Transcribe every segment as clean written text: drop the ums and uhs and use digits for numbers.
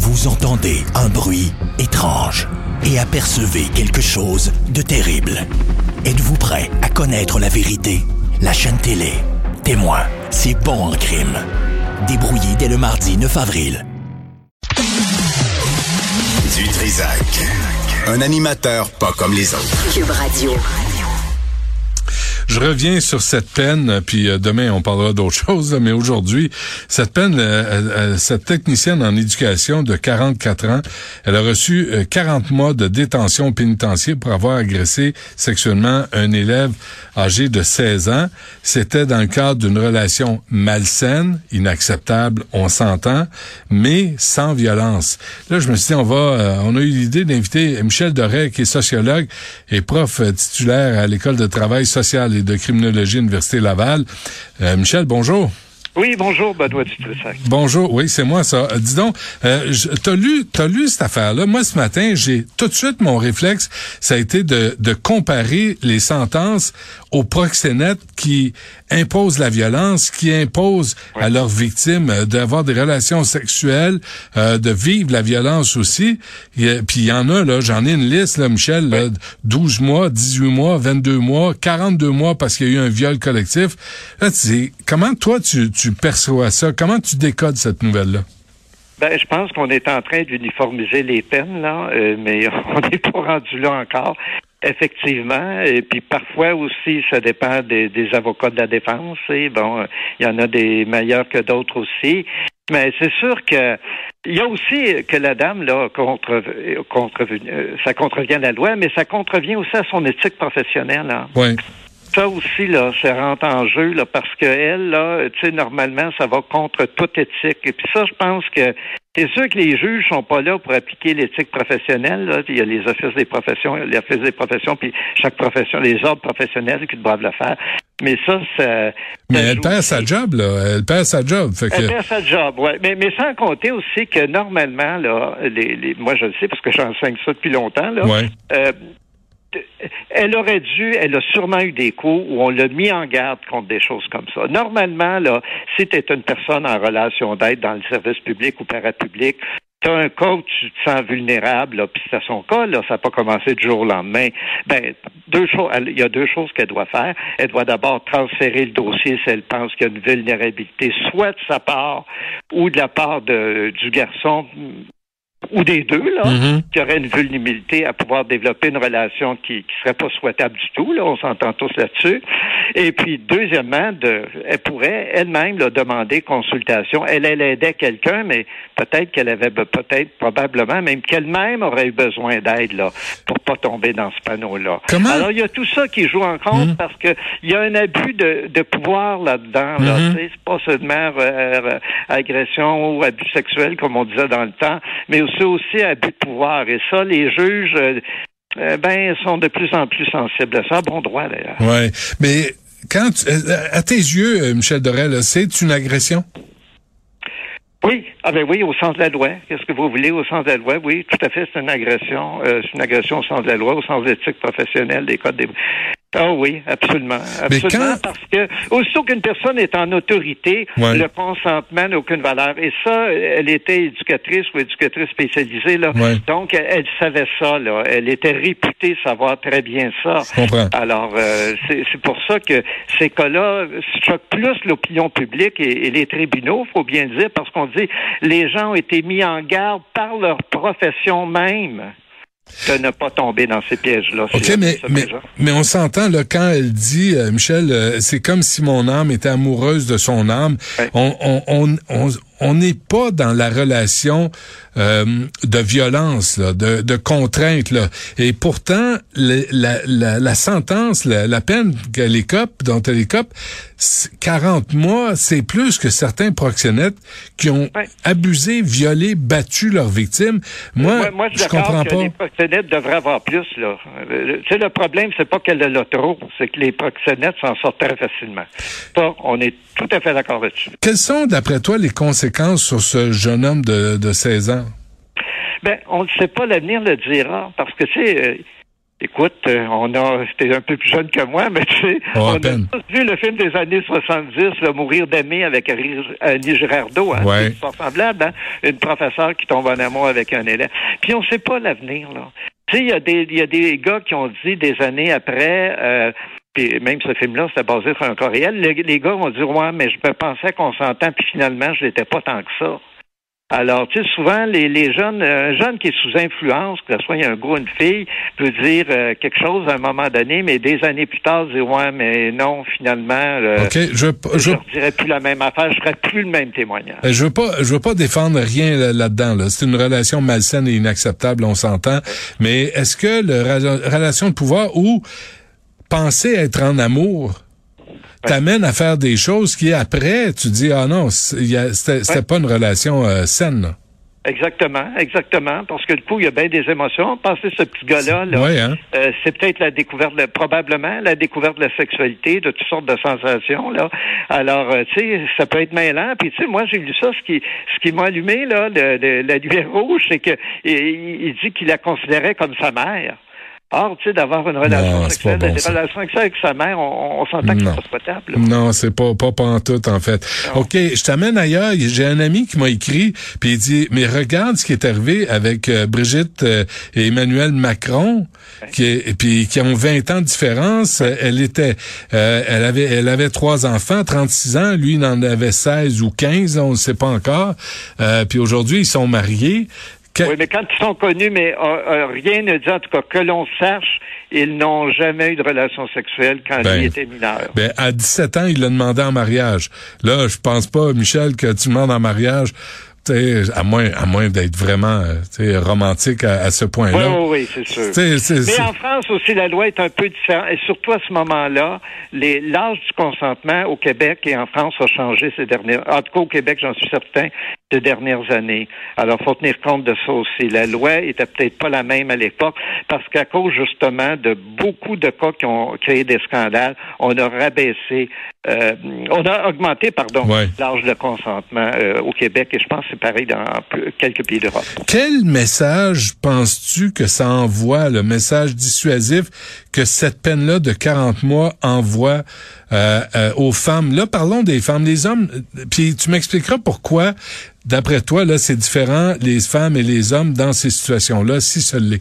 Vous entendez un bruit étrange et apercevez quelque chose de terrible. Êtes-vous prêt à connaître la vérité? La chaîne télé Témoin, c'est bon en crime. Débrouillé dès le mardi 9 avril. Du Trizac. Un animateur pas comme les autres. Cube Radio. Je reviens sur cette peine, puis demain on parlera d'autre chose, mais aujourd'hui, cette peine, cette technicienne en éducation de 44 ans, elle a reçu 40 mois de détention pénitentiaire pour avoir agressé sexuellement un élève âgé de 16 ans. C'était dans le cadre d'une relation malsaine, inacceptable, on s'entend, mais sans violence. Là, je me suis dit, on a eu l'idée d'inviter Michel Doré, qui est sociologue et prof titulaire à l'École de travail social et de criminologie à l'Université Laval. Michel, bonjour. Oui, bonjour, Benoît Dutrisac. Bonjour, oui, c'est moi ça. Dis donc, t'as lu cette affaire-là. Moi, ce matin, j'ai tout de suite mon réflexe, ça a été de comparer les sentences aux proxénètes qui imposent la violence, qui imposent à leurs victimes d'avoir des relations sexuelles, de vivre la violence aussi. Puis il y en a, là, j'en ai une liste, là, Michel, là, 12 mois, 18 mois, 22 mois, 42 mois parce qu'il y a eu un viol collectif. Là, comment toi, tu perçois ça? Comment tu décodes cette nouvelle-là? Ben, je pense qu'on est en train d'uniformiser les peines, là, mais on n'est pas rendu là encore. Effectivement, et puis parfois aussi, ça dépend des avocats de la défense. Et bon, il y en a des meilleurs que d'autres aussi. Mais c'est sûr que il y a aussi que la dame là ça contrevient à la loi, mais ça contrevient aussi à son éthique professionnelle. Là. Oui. Ça aussi, là, ça rentre en jeu, là, parce que elle, là, tu sais, normalement, ça va contre toute éthique. Et puis ça, je pense que c'est sûr que les juges sont pas là pour appliquer l'éthique professionnelle, là. Il y a les offices des professions, puis chaque profession, les ordres professionnels qui doivent le faire. Mais ça. Mais elle perd sa job, là. Elle perd sa job. Elle perd sa job, ouais. Mais sans compter aussi que normalement, là, moi je le sais parce que j'enseigne ça depuis longtemps, là. Ouais. Elle a sûrement eu des coups où on l'a mis en garde contre des choses comme ça. Normalement, là, si tu es une personne en relation d'aide dans le service public ou parapublic, tu as un cas où tu te sens vulnérable, là, puis c'est à son cas, là, ça n'a pas commencé du jour au lendemain. Ben, il y a deux choses qu'elle doit faire. Elle doit d'abord transférer le dossier si elle pense qu'il y a une vulnérabilité, soit de sa part ou de la part du garçon, ou des deux, là, qui auraient une vulnérabilité à pouvoir développer une relation qui serait pas souhaitable du tout, là, on s'entend tous là-dessus. Et puis, deuxièmement, elle pourrait elle-même là, demander consultation. Elle aidait quelqu'un, mais peut-être qu'elle avait probablement, même qu'elle-même aurait eu besoin d'aide, là, pour pas tomber dans ce panneau-là. Comment? Alors, il y a tout ça qui joue en compte parce que il y a un abus de pouvoir là-dedans, là. C'est pas seulement agression ou abus sexuel, comme on disait dans le temps, mais aussi abus de pouvoir. Et ça, les juges, sont de plus en plus sensibles à ça, à bon droit d'ailleurs. Ouais, mais à tes yeux, Michel Doré, là, c'est une agression? Oui, oui, au sens de la loi. Qu'est-ce que vous voulez au sens de la loi? Oui, tout à fait, c'est une agression. C'est une agression au sens de la loi, au sens de l'éthique professionnelle, des codes des... Ah oui, absolument. Parce que aussitôt qu'une personne est en autorité, le consentement n'a aucune valeur. Et ça, elle était éducatrice ou éducatrice spécialisée, là. Ouais. Donc, elle savait ça, là. Elle était réputée savoir très bien ça. Je comprends. Alors, c'est pour ça que ces cas-là choquent plus l'opinion publique et les tribunaux, faut bien le dire, parce qu'on dit les gens ont été mis en garde par leur profession même de ne pas tomber dans ces pièges-là. OK, mais on s'entend, là, quand elle dit, Michel, c'est comme si mon âme était amoureuse de son âme. Ouais. On n'est pas dans la relation de violence, là, de contrainte, là. Et pourtant, la sentence, la peine dont elle écope, 40 mois, c'est plus que certains proxénètes qui ont abusé, violé, battu leurs victimes. Moi je comprends pas. Les proxénètes devraient avoir plus, là. Tu sais, le problème, c'est pas qu'elle l'a trop, c'est que les proxénètes s'en sortent très facilement. Ça, on est tout à fait d'accord là-dessus. Quelles sont, d'après toi, les conséquences sur ce jeune homme de 16 ans? Ben, on ne sait pas, l'avenir le dira, parce que, tu sais, Écoute, c'était un peu plus jeune que moi, mais tu sais, on a tous vu le film des années 70, Le Mourir d'aimer avec Annie Girardot, hein, ouais. C'est semblable, hein, une professeure qui tombe en amour avec un élève. Puis on sait pas l'avenir, là. Tu sais, il y a des gars qui ont dit des années après, puis même ce film-là, c'était basé sur un cas réel, les gars vont dire, ouais, mais je me pensais qu'on s'entend, puis finalement, je l'étais pas tant que ça. Alors, tu sais, souvent, les jeunes, un jeune qui est sous influence, que ce soit un gars ou une fille, peut dire quelque chose à un moment donné, mais des années plus tard, dire ouais, mais non, finalement, je redirais plus la même affaire, je ferais plus le même témoignage. Je veux pas défendre rien là-dedans. Là. C'est une relation malsaine et inacceptable, on s'entend. Mais est-ce que la relation de pouvoir ou penser être en amour t'amène à faire des choses qui, après, tu dis, ah non, c'était pas une relation saine, là. Exactement, parce que du coup, il y a bien des émotions. Pensez ce petit gars-là, là, ouais, hein? C'est peut-être probablement la découverte de la sexualité, de toutes sortes de sensations, là. Alors, tu sais, ça peut être mêlant. Puis, tu sais, moi, j'ai lu ça, ce qui m'a allumé, là, la lumière rouge, c'est que il dit qu'il la considérait comme sa mère. Or, tu sais, d'avoir une relation sexuelle, des relations sexuelles avec sa mère, on s'entend que c'est pas potable. Là. Non, c'est pas pantoute, en fait. Non. OK, je t'amène ailleurs. J'ai un ami qui m'a écrit, puis il dit, mais regarde ce qui est arrivé avec Brigitte et Emmanuel Macron, qui ont 20 ans de différence. Elle avait 3 enfants, 36 ans. Lui, il en avait 16 ou 15, on ne sait pas encore. Puis aujourd'hui, ils sont mariés. Oui, mais quand ils sont connus, mais rien ne dit, en tout cas, que l'on sache, ils n'ont jamais eu de relation sexuelle quand il était mineur. À 17 ans, il l'a demandé en mariage. Là, je pense pas, Michel, que tu demandes en mariage, à moins d'être vraiment romantique à ce point-là. Oui, c'est sûr. Mais en France aussi, la loi est un peu différente. Et surtout à ce moment-là, l'âge du consentement au Québec et en France a changé en tout cas au Québec, j'en suis certain, ces dernières années. Alors, faut tenir compte de ça aussi. La loi était peut-être pas la même à l'époque parce qu'à cause justement de beaucoup de cas qui ont créé des scandales, on a augmenté l'âge de consentement au Québec et je pense que c'est pareil dans quelques pays d'Europe. Quel message penses-tu que ça envoie, le message dissuasif que cette peine-là de 40 mois envoie aux femmes? Là, parlons des femmes, des hommes, puis tu m'expliqueras pourquoi, d'après toi, là, c'est différent, les femmes et les hommes dans ces situations-là, si ça l'est.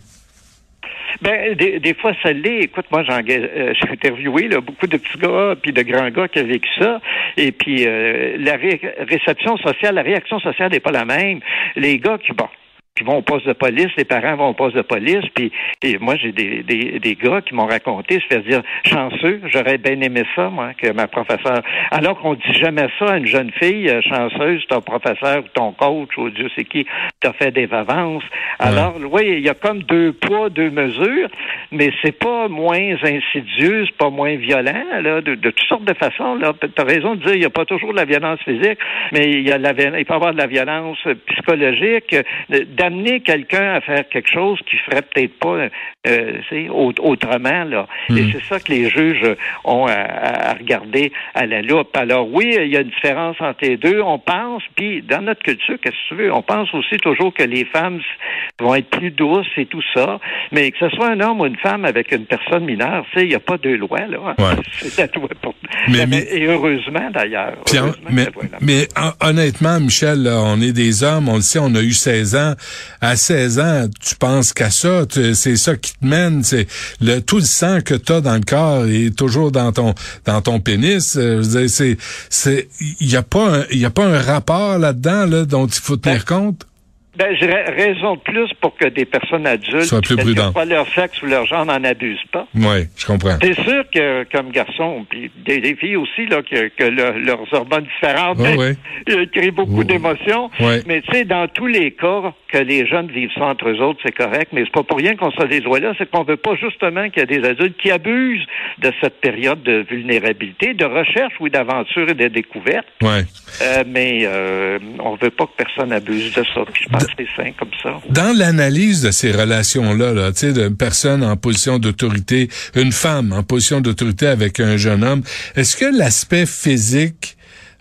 Des fois, ça l'est. Écoute, moi, j'ai interviewé beaucoup de petits gars puis de grands gars qui ont vécu ça. Et puis, la réaction sociale n'est pas la même. Les gars qui vont au poste de police, les parents vont au poste de police, puis moi, j'ai des gars qui m'ont raconté, je fais dire, chanceux, j'aurais bien aimé ça, moi, que ma professeure, alors qu'on dit jamais ça à une jeune fille, chanceuse, ton professeur, ton coach, ou Dieu sait qui, t'a fait des avances. Alors, oui, il y a comme 2 poids, 2 mesures, mais c'est pas moins insidieux, c'est pas moins violent, là, de toutes sortes de façons, là. T'as raison de dire, il n'y a pas toujours de la violence physique, mais il peut y avoir de la violence psychologique, d'amener quelqu'un à faire quelque chose qui ferait peut-être pas autrement, là. Et c'est ça que les juges ont à regarder à la loupe. Alors oui, il y a une différence entre les deux. On pense, puis dans notre culture, qu'est-ce que tu veux, on pense aussi toujours que les femmes vont être plus douces et tout ça, mais que ce soit un homme ou une femme avec une personne mineure, tu sais, il n'y a pas 2 lois, là. Hein? Ouais. C'est la loi pour... Et heureusement, d'ailleurs. Mais honnêtement, Michel, là, on est des hommes, on le sait, on a eu 16 ans. À 16 ans, tu penses qu'à ça, c'est ça qui te mène, c'est tout le sang que t'as dans le corps est toujours dans ton pénis. Il y a pas un rapport là-dedans là dont il faut tenir compte. J'ai raison de plus pour que des personnes adultes, soient plus prudents, soit leur sexe ou leur genre, n'en abusent pas. Oui, je comprends. C'est sûr que, comme garçon, puis des filles aussi, là, que leurs hormones différentes créent beaucoup d'émotions. Ouais. Mais tu sais, dans tous les cas, que les jeunes vivent ça entre eux autres, c'est correct, mais c'est pas pour rien qu'on soit des lois-là, c'est qu'on veut pas justement qu'il y ait des adultes qui abusent de cette période de vulnérabilité, de recherche, oui, d'aventure et de découverte. Ouais. Mais on veut pas que personne abuse de ça. Puis je pense c'est sain comme ça. Dans l'analyse de ces relations-là, là, tu sais, d'une personne en position d'autorité, une femme en position d'autorité avec un jeune homme, est-ce que l'aspect physique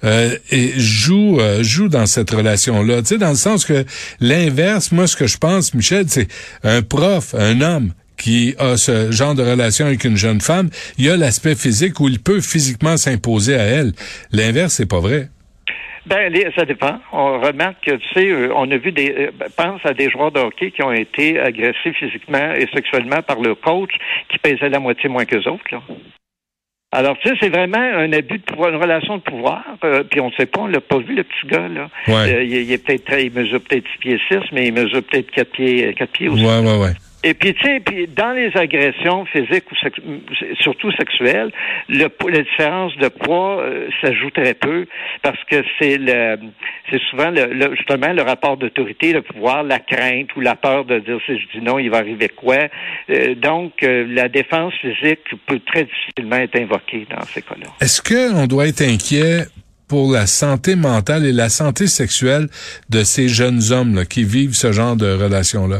joue dans cette relation-là? Tu sais, dans le sens que l'inverse, moi, ce que je pense, Michel, c'est un prof, un homme qui a ce genre de relation avec une jeune femme, il y a l'aspect physique où il peut physiquement s'imposer à elle. L'inverse, c'est pas vrai. Ben, ça dépend. On remarque que, tu sais, on a vu pense à des joueurs de hockey qui ont été agressés physiquement et sexuellement par le coach qui pesait la moitié moins qu'eux autres, là. Alors, tu sais, c'est vraiment un abus de pouvoir, une relation de pouvoir. Puis on ne sait pas, on l'a pas vu, le petit gars, là. Ouais. Il mesure peut-être 6 pieds 6, mais il mesure peut-être 4 pieds aussi. Ouais. Et puis, tu sais, dans les agressions physiques ou surtout sexuelles, la différence de poids, ça joue très peu parce que c'est souvent justement le rapport d'autorité, le pouvoir, la crainte ou la peur de dire si je dis non, il va arriver quoi. Donc, la défense physique peut très difficilement être invoquée dans ces cas-là. Est-ce qu'on doit être inquiet pour la santé mentale et la santé sexuelle de ces jeunes hommes là, qui vivent ce genre de relations-là?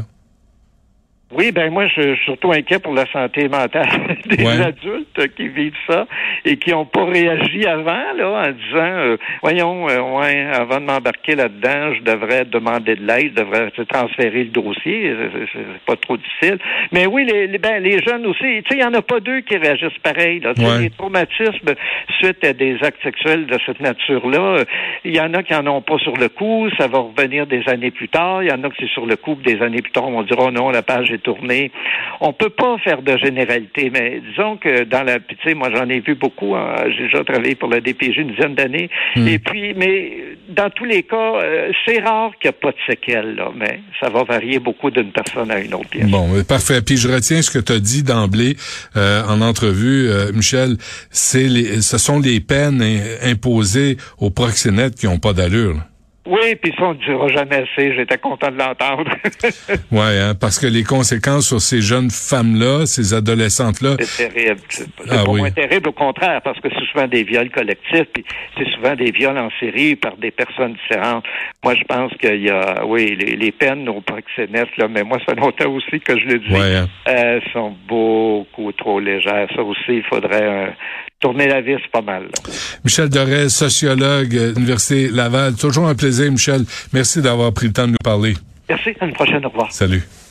Oui, ben moi, je suis surtout inquiet pour la santé mentale des adultes qui vivent ça et qui n'ont pas réagi avant, là, en disant, voyons, avant de m'embarquer là-dedans, je devrais demander de l'aide, je devrais transférer le dossier, c'est pas trop difficile. Mais oui, les jeunes aussi, tu sais, il n'y en a pas deux qui réagissent pareil, là. Les traumatismes suite à des actes sexuels de cette nature-là, il y en a qui en ont pas sur le coup, ça va revenir des années plus tard, il y en a qui c'est sur le coup, des années plus tard, on va dire, oh non, la page est tournée. On peut pas faire de généralité, mais disons que dans la, tu sais, moi j'en ai vu beaucoup, hein, j'ai déjà travaillé pour la DPJ une dizaine d'années, et puis, mais dans tous les cas, c'est rare qu'il n'y a pas de séquelles, là, mais ça va varier beaucoup d'une personne à une autre, bien sûr. Bon, parfait. Puis je retiens ce que tu as dit d'emblée en entrevue, Michel, ce sont les peines imposées aux proxénètes qui n'ont pas d'allure, là. Oui, puis ça, on ne dira jamais assez. J'étais content de l'entendre. Oui, hein, parce que les conséquences sur ces jeunes femmes-là, ces adolescentes-là... C'est terrible. C'est pas moins terrible, au contraire, parce que c'est souvent des viols collectifs, puis c'est souvent des viols en série par des personnes différentes. Moi, je pense qu'il y a... Oui, les peines aux proxénètes, là, mais moi, ça fait longtemps aussi que je le dis, sont beaucoup trop légères. Ça aussi, il faudrait... tourner la vis, pas mal, là. Michel Dorel, sociologue, Université Laval. Toujours un plaisir, Michel. Merci d'avoir pris le temps de nous parler. Merci. À une prochaine. Au revoir. Salut.